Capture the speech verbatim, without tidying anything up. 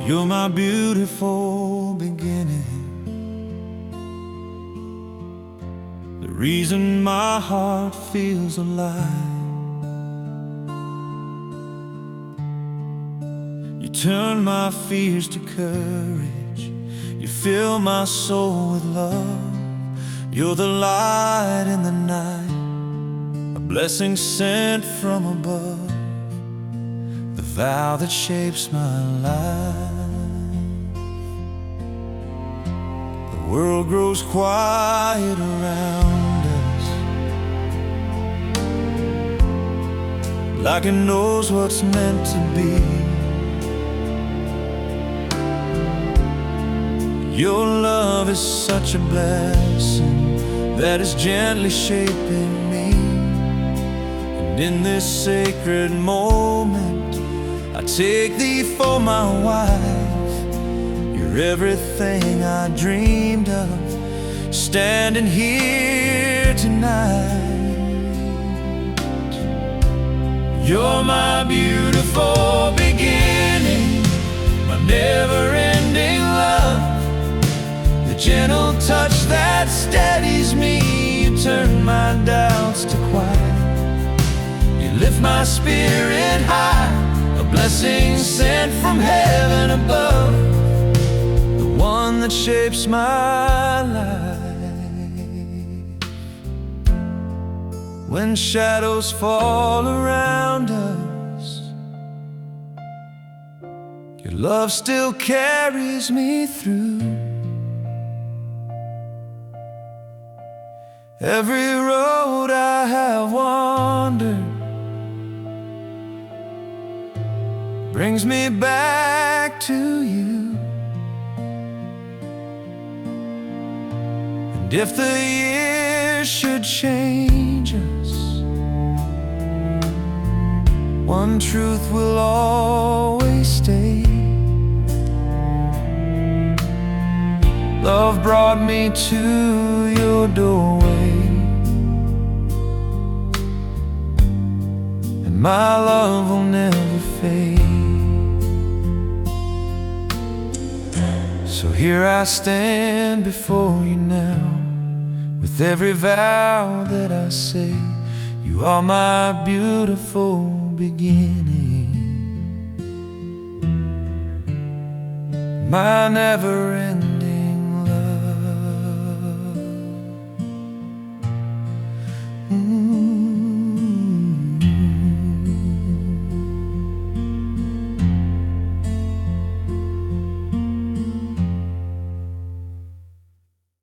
You're my beautiful beginning, the reason my heart feels alive. You turn my fears to courage, you fill my soul with love. You're the light in the night, a blessing sent from above, the vow that shapes my life. The world grows quiet around us, like it knows what's meant to be. Your love is such a blessing that is gently shaping me. And in this sacred moment, I take thee for my wife. You're everything I dreamed of, standing here tonight. You're my beautiful beginning, my never-ending love, the gentle touch that steadies me. You turn my doubts to quiet, you lift my spirit high, a blessing sent from heaven above, the one that shapes my life. When shadows fall around us, your love still carries me through. Every road I have wandered brings me back to you. And if the years should change us, one truth will always stay: love brought me to your doorway, and my love will never fade. So here I stand before you now, with every vow that I say. You are my beautiful beginning, my never-ending